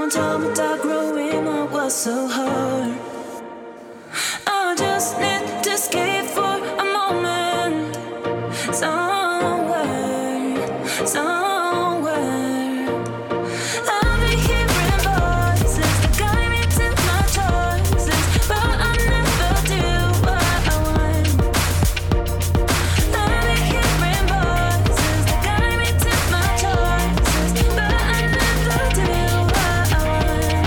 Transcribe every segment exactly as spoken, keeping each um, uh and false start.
tell me that growing up was so hard. I just need to escape for a moment, somewhere, somewhere. I've been hearing voices that guide me to my choices, but I never do what I want. I've been hearing voices that guide me to my choices, but I never do what I want.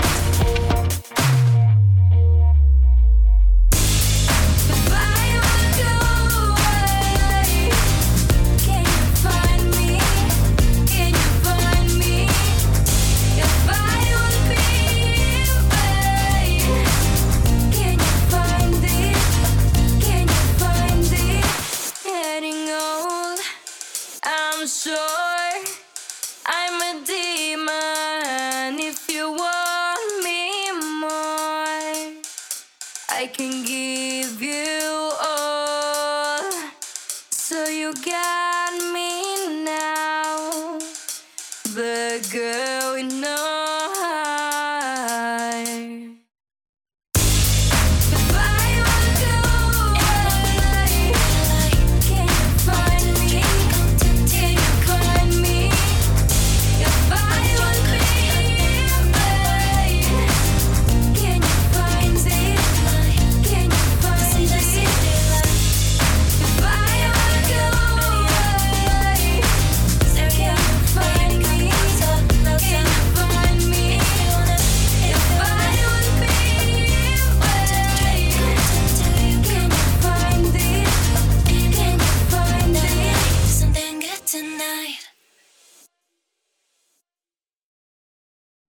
If I would go away, can you find me? Can you find me? If I would be away, can you find it? Can you find it? Getting old, I'm sure I'm a demon. If you want me more, I can give you all. So you got me now, but girl, we know